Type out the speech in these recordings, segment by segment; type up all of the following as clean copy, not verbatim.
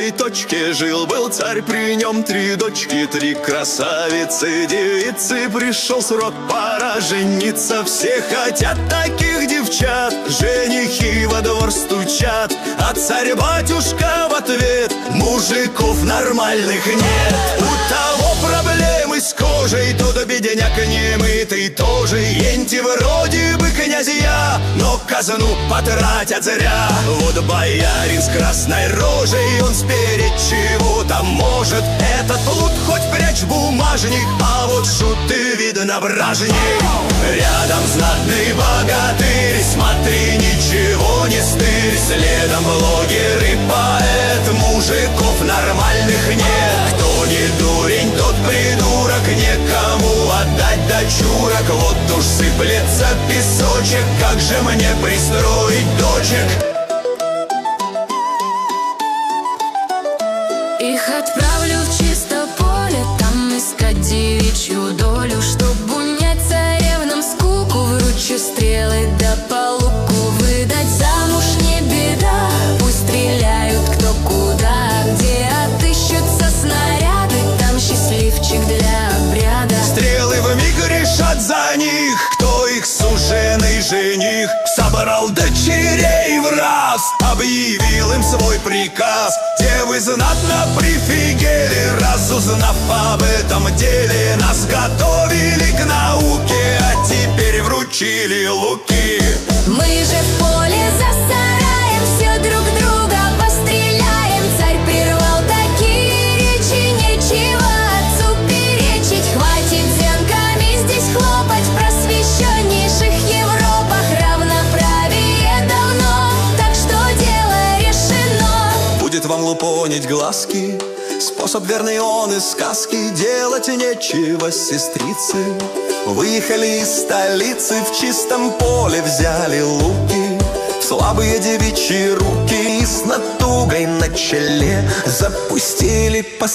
одной точке жил-был царь, при нем 3 дочки, 3 красавицы, девицы. Пришел срок, пора жениться, все хотят таких девчат. Женихи во двор стучат, а царь-батюшка в ответ: мужиков нормальных нет. У того проблемы с кожей, тот бедняк немытый тоже. Енти вроде бы князья, но казну потратят зря. Вот боярин с красной рожей, он спереть чего-то может. Этот плут хоть прячь в бумажник, а вот шуты видно вражник. Рядом знатный богатырь, смотри, ничего не стырь. Следом блогер и поэт, мужиков нормальных нет. Кто не дурень, тот придурок, некому отдать дочурок. Вот уж сыплется песочек, как же мне пристроить дочек? Их отправлю в чисто поле, там искать девичью долю. Чтоб унять царевнам скуку, вручу стрелы да по луку. Выдать замуж не беда, пусть стреляют кто куда. Где отыщутся снаряды, там счастливчик для обряда. Стрелы вмиг решат за них, кто их суженый жених. Собрал дочерей в раз, объявил им свой приказ. Девы знатно прифигели, разузнав об этом деле. Нас готовили к науке, а теперь вручили луки. Мы же в поле за сараем все друг друга постреляем. Царь прервал такие речи, нечего отцу перечить. Хватит зенками здесь хлопать, в просвещеннейших Европах равноправие давно, так что дело решено. Будет вам лупонить глазки, способ верный он из сказки. Делать нечего, сестрицы. Выехали из столицы, в чистом поле взяли луки. В слабые девичьи руки и с натугой на челе запустили по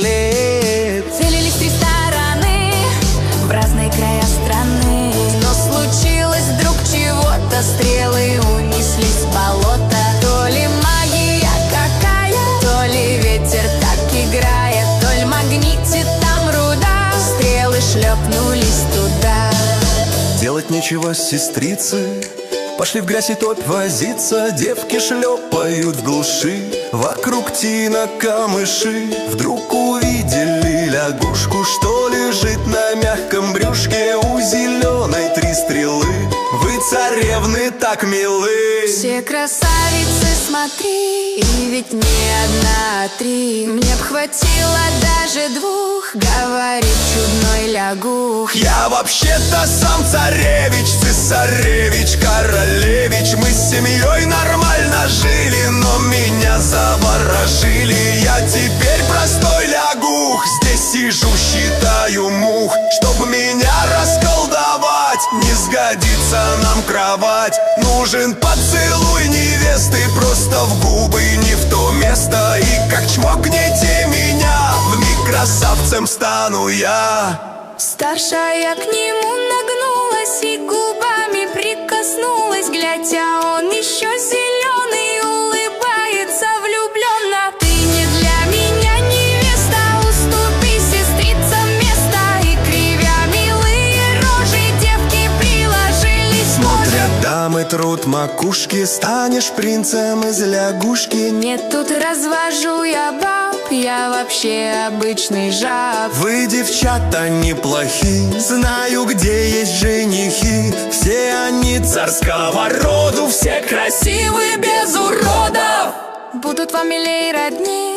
стреле. Целились 3 стороны, в разные края страны. Но случилось вдруг чего-то, стрелы унеслись в болото. То ли магия какая, то ли ветер так играет, то ли магнитит там руда. Стрелы шлепнулись туда. Делать нечего, сестрицы. Пошли в грязь и топь возиться. Девки шлепают в глуши, вокруг тина камыши. Вдруг увидели лягушку, что лежит на мягком брюшке. У зеленой 3 стрелы. Вы, царевны, так милы. Все красавицы, смотри, и ведь не одна, а 3. Мне б хватило даже 2, говорит чудной лягух. Я вообще-то сам царевич, цесаревич, королевич. Мы с семьей нормально жили, но меня заворожили. Я теперь простой лягух, здесь сижу, считаю мух. Чтоб меня расколдовать, не сгодится нам кровать. Нужен поцелуй невесты, просто в губы, не в то место. И как чмокнете меня, вмиг красавцем стану я. Старшая к нему нагнулась и губами прикоснулась, глядя, он еще зеленый, улыбается влюбленно. Ты не для меня невеста, уступи сестрицам место. И кривя милые рожи, девки приложились. Смотрят дамы, труд макушки, станешь принцем из лягушки. Нет, тут развожу я баб, я вообще обычный жаб. Вы, девчата, неплохи, знаю, где есть женихи. Все они царского роду, все красивы без уродов. Будут вам милей родни,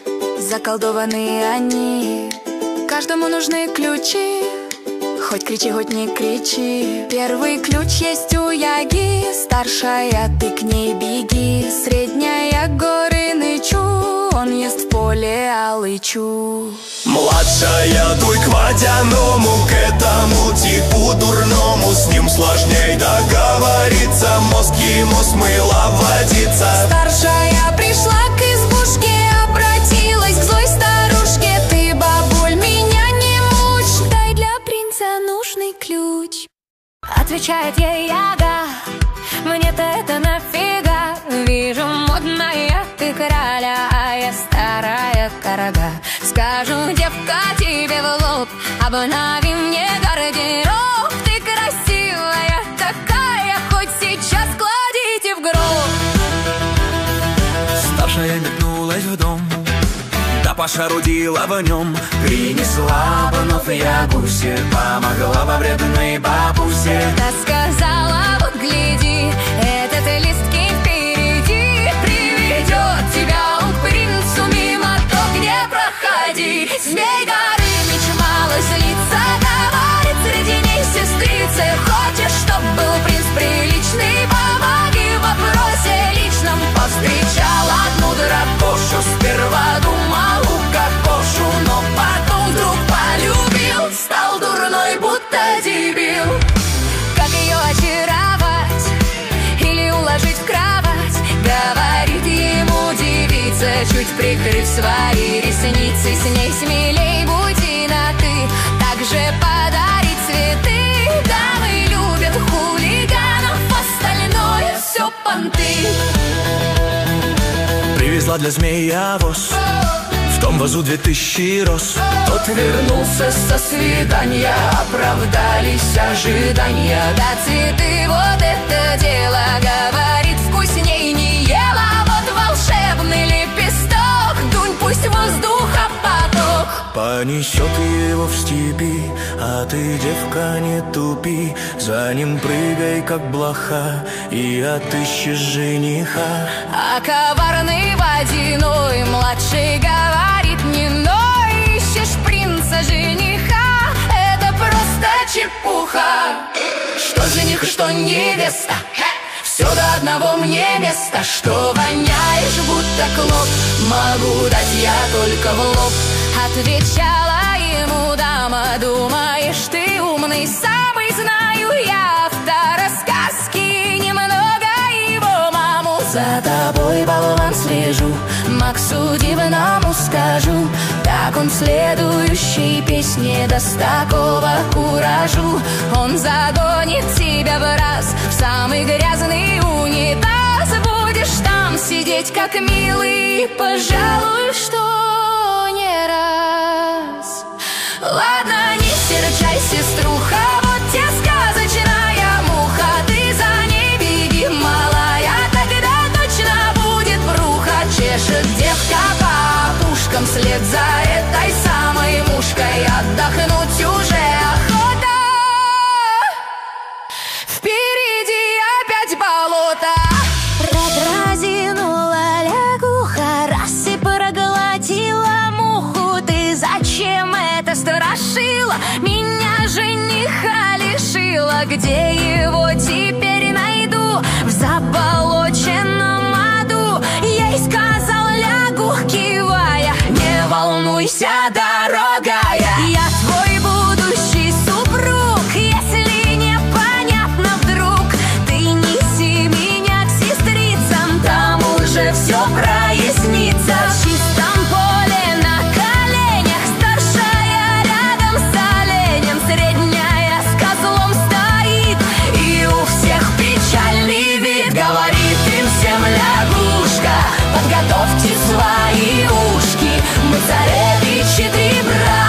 заколдованные они. Каждому нужны ключи, хоть кричи, хоть не кричи. Первый ключ есть у Яги, старшая, ты к ней беги. Средняя горы нычу, он ест в поле алычу. Младшая, дуй к водяному, к этому типу дурному. С ним сложней договориться, мозг ему смыло водиться. Старшая пришла к избушке, обратилась к злой старушке. Ты, бабуль, меня не мучь, дай для принца нужный ключ. Отвечает ей Яга, мне-то это нафига. Вижу, модная ты краля, а я старая. дорога. Скажу, девка, тебе в лоб, обнови мне гардероб. Ты красивая такая, хоть сейчас кладите в гроб. Старшая метнулась в дом, да пошарудила в нем. Принесла вновь я гуси, помогла во вредной бабусе. Да сказала, вот гляди, этот листки впереди приведет тебя он к принцу, мимо то, где проходи. Змей Горыныч мало злится, говорит среди них сестрицы: хочешь, чтоб был принц приличный, помоги в вопросе личном. Повстречал одну дракошу, сперва думал укокошу, но потом вдруг полюбил, стал дурной, будто дебил. Как ее очаровать или уложить в кровать, говорит ему девица, чуть прикрыв свои ресницы. С ней смелей будь на ты, также подарить цветы. Дамы любят хулиганов, остальное все понты. Привезла для змея воз, в том вазу 2000 роз. Тот вернулся со свидания, оправдались ожидания. Да цветы, вот это дело, говорит, вкусней не ела. Вот волшебный лепесток, дунь, пусть воздуха поток. Понесет его в степи, а ты, девка, не тупи. За ним прыгай, как блоха, и отыщешь жениха. А коварный водяной младший говорит: не ной, ищешь принца жениха, это просто чепуха. Что жених, что невеста, все до одного мне места. Что воняешь, будто клоп, могу дать я только в лоб. Отвечала ему дама: думаешь, ты умный, самый знаю я автора сказки, немного его маму. За тобой, болван, слежу, Максу дивному скажу, так он в следующей песне даст такого куражу. Он загонит тебя в раз в самый грязный унитаз. Будешь там сидеть, как милый, пожалуй, что не раз. Ладно, не серчай, сеструха, вот тебе сказочная муха. Ты за ней беги, малая, тогда точно будет бруха. Чешет девка по опушкам вслед за этой самой мушкой. Отдохнуть уже охота, впереди опять болото. Разинула лягуха, раз и проглотила муху. Ты зачем это страшила? Меня жениха лишила. Где его теперь найду? В заболоченном аду. Ей сказал лягух, кивая: не волнуйся, дорогая, я твой будущий супруг. Если непонятно вдруг, ты неси меня к сестрицам, там уже все прояснится. В чистом поле на коленях, старшая рядом с оленем, средняя с козлом стоит, и у всех печальный вид. Говорит им всем лягушка: подготовьте свои ушки, мы царевичи три брата.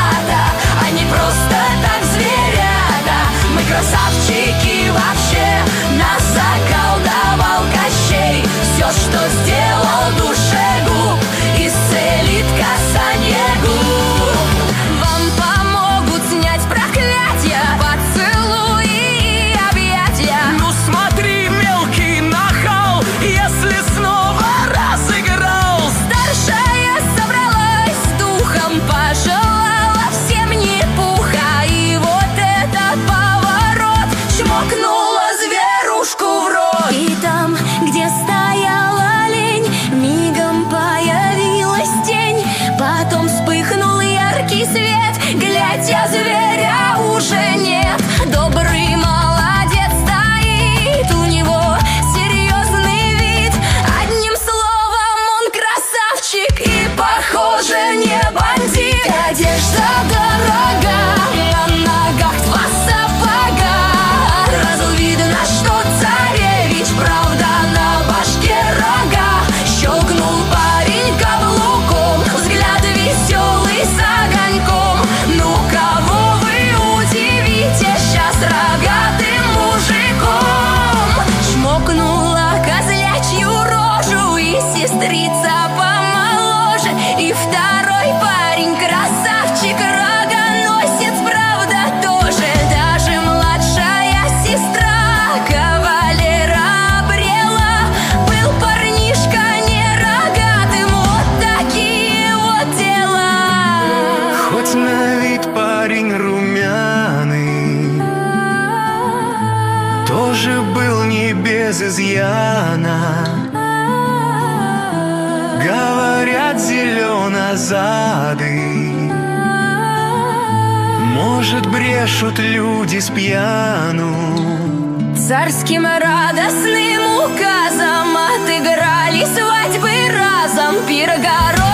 мужик был не без изъяна. Говорят, зеленозадый. Может, брешут люди с пьяну. Царским радостным указом отыграли свадьбы разом. Пир горох